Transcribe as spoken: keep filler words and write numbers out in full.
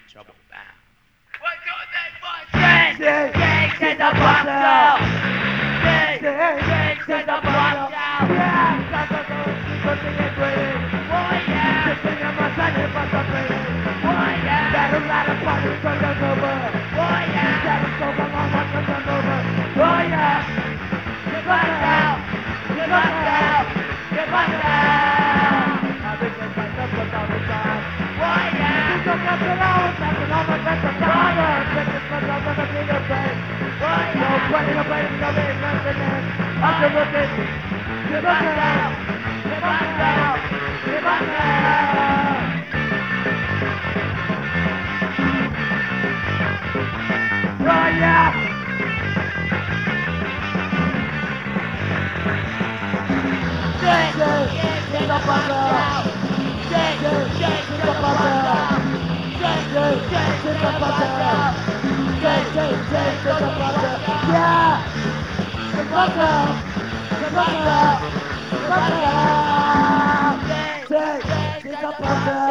trouble bound. What do they want? Sing, sing, sing the box down. Sing, sing, sing the box down. Yeah, that's a good thing and great. Oh yeah, sing on my side and my side. Oh yeah, that a lot of parties turn us over. Oh yeah, that is so long, I'm not turn over. Oh yeah, get back down, get back down, get back down. I think it's like that's what's on the side. Oh yeah, you don't have to know it's not an over, that's a problem. Take this much off of the bigger place. Oh yeah, no putting a place, no being nothing in. After looking, get back down, get back down, get back down. Oh yeah! Shake, shake, shake the bundle. Shake, shake, shake the bundle. Shake, shake, shake the bundle. Shake, shake, shake the bundle. Yeah! The bundle, the bundle, the bundle. Shake, shake the bundle.